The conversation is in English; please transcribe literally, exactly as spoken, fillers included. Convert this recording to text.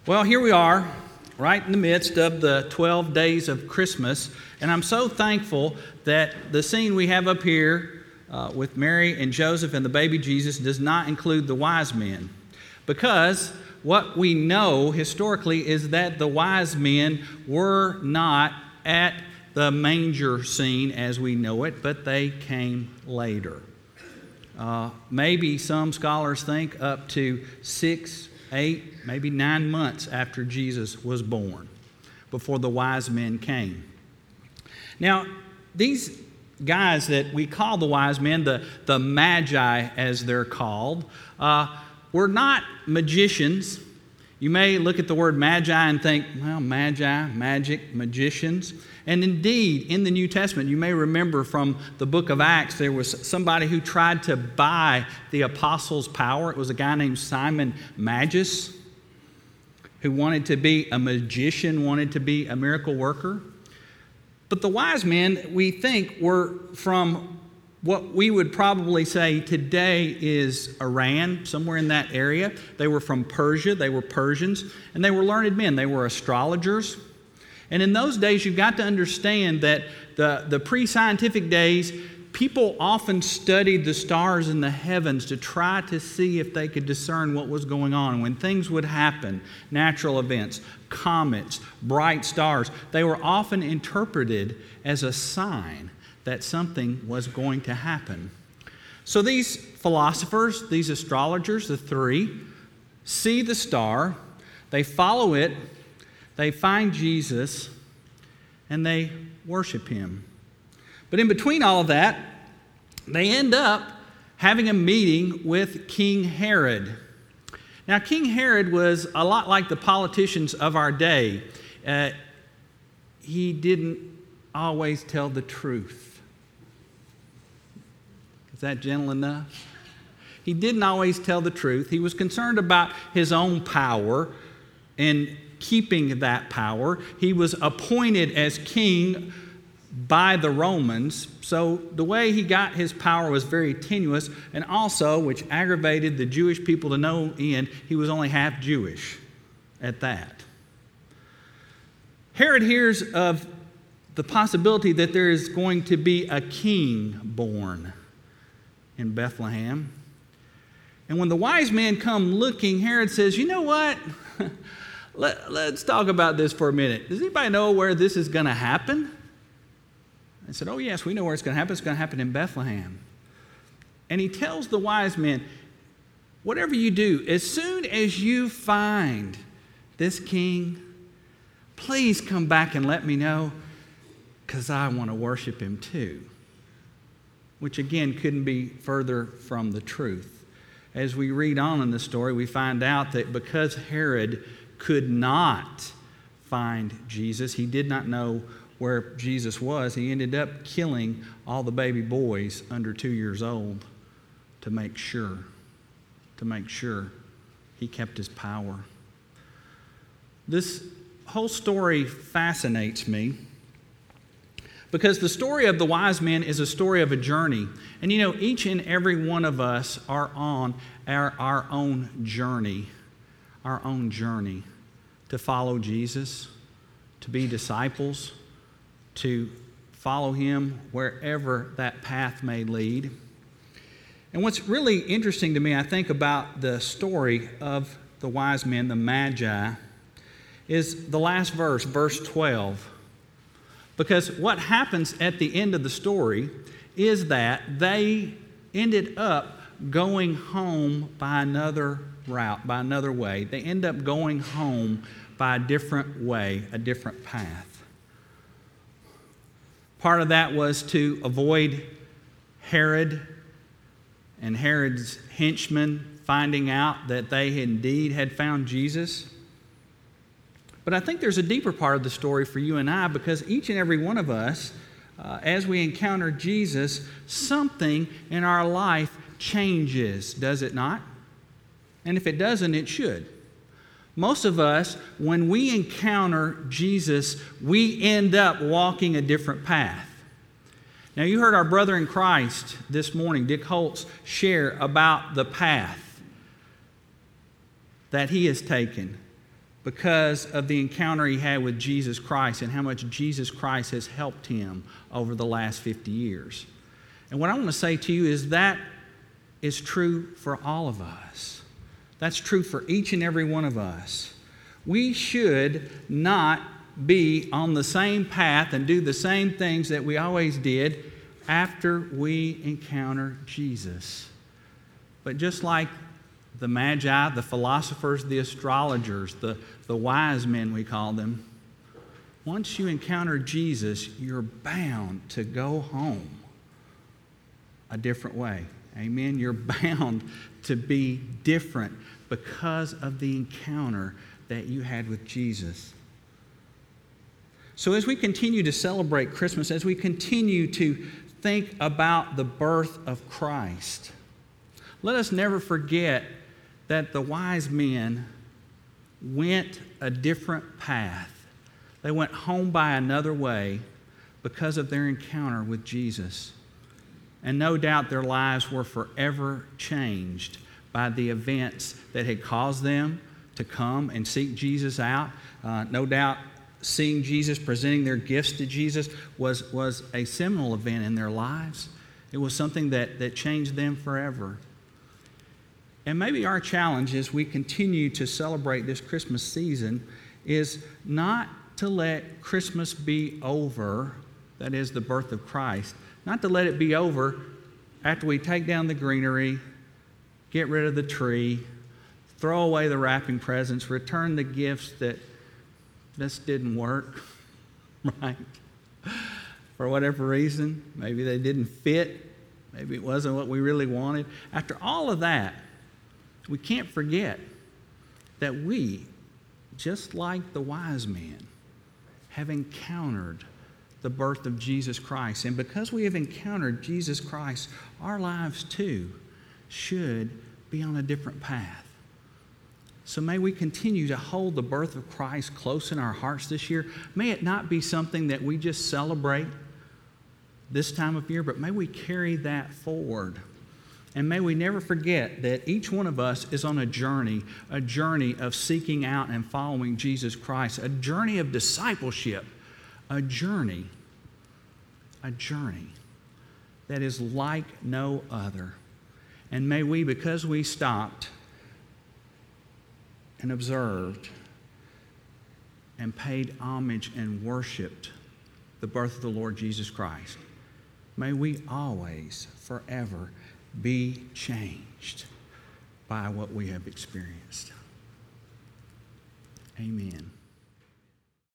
Well, here we are, right in the midst of the twelve days of Christmas, and I'm so thankful that the scene we have up here uh, with Mary and Joseph and the baby Jesus does not include the wise men, because what we know historically is that the wise men were not at the manger scene as we know it, but they came later. Uh, maybe some scholars think up to six, eight, maybe nine months after Jesus was born, before the wise men came. Now, these guys that we call the wise men, the, the magi as they're called, uh, were not magicians. You may look at the word magi and think, well, magi, magic, magicians. And indeed, in the New Testament, you may remember from the book of Acts, there was somebody who tried to buy the apostles' power. It was a guy named Simon Magus, who wanted to be a magician, wanted to be a miracle worker. But the wise men, we think, were from what we would probably say today is Iran, somewhere in that area. They were from Persia, they were Persians, and they were learned men. They were astrologers. And in those days, you've got to understand that the, the pre-scientific days, people often studied the stars in the heavens to try to see if they could discern what was going on. When things would happen, natural events, comets, bright stars, they were often interpreted as a sign that something was going to happen. So these philosophers, these astrologers, the three, see the star, they follow it, they find Jesus, and they worship him. But in between all of that, they end up having a meeting with King Herod. Now, King Herod was a lot like the politicians of our day. Uh, he didn't always tell the truth. Is that gentle enough? He didn't always tell the truth. He was concerned about his own power and keeping that power. He was appointed as king by the Romans, so the way he got his power was very tenuous, and also, which aggravated the Jewish people to no end, he was only half Jewish at that. Herod hears of the possibility that there is going to be a king born in Bethlehem. And when the wise men come looking, Herod says, you know what? Let, let's talk about this for a minute. Does anybody know where this is going to happen? I said, oh, yes, we know where it's going to happen. It's going to happen in Bethlehem. And he tells the wise men, whatever you do, as soon as you find this king, please come back and let me know, because I want to worship him too. Which, again, couldn't be further from the truth. As we read on in the story, we find out that because Herod could not find Jesus, he did not know where Jesus was, he ended up killing all the baby boys under two years old to make sure, to make sure he kept his power. This whole story fascinates me because the story of the wise men is a story of a journey. And you know, each and every one of us are on our, our own journey, our own journey to follow Jesus, to be disciples, to follow him wherever that path may lead. And what's really interesting to me, I think, about the story of the wise men, the magi, is the last verse, verse twelve. Because what happens at the end of the story is that they ended up going home by another route, by another way. They end up going home by a different way, a different path. Part of that was to avoid Herod and Herod's henchmen finding out that they indeed had found Jesus. But I think there's a deeper part of the story for you and I, because each and every one of us, uh, as we encounter Jesus, something in our life changes, does it not? And if it doesn't, it should. Most of us, when we encounter Jesus, we end up walking a different path. Now, you heard our brother in Christ this morning, Dick Holtz, share about the path that he has taken because of the encounter he had with Jesus Christ and how much Jesus Christ has helped him over the last fifty years. And what I want to say to you is that is true for all of us. That's true for each and every one of us. We should not be on the same path and do the same things that we always did after we encounter Jesus. But just like the Magi, the philosophers, the astrologers, the, the wise men we call them, once you encounter Jesus, you're bound to go home a different way. Amen? You're bound to be different because of the encounter that you had with Jesus. So as we continue to celebrate Christmas, as we continue to think about the birth of Christ, let us never forget that the wise men went a different path. They went home by another way because of their encounter with Jesus. And no doubt their lives were forever changed by the events that had caused them to come and seek Jesus out. Uh, no doubt seeing Jesus, presenting their gifts to Jesus was, was a seminal event in their lives. It was something that, that changed them forever. And maybe our challenge as we continue to celebrate this Christmas season is not to let Christmas be over, that is the birth of Christ, not to let it be over after we take down the greenery, get rid of the tree, throw away the wrapping presents, return the gifts that just didn't work, right? For whatever reason, maybe they didn't fit, maybe it wasn't what we really wanted. After all of that, we can't forget that we, just like the wise men, have encountered the birth of Jesus Christ. And because we have encountered Jesus Christ, our lives too should be on a different path. So may we continue to hold the birth of Christ close in our hearts this year. May it not be something that we just celebrate this time of year, but may we carry that forward. And may we never forget that each one of us is on a journey, a journey of seeking out and following Jesus Christ, a journey of discipleship, a journey, a journey that is like no other. And may we, because we stopped and observed and paid homage and worshiped the birth of the Lord Jesus Christ, may we always, forever, be changed by what we have experienced. Amen.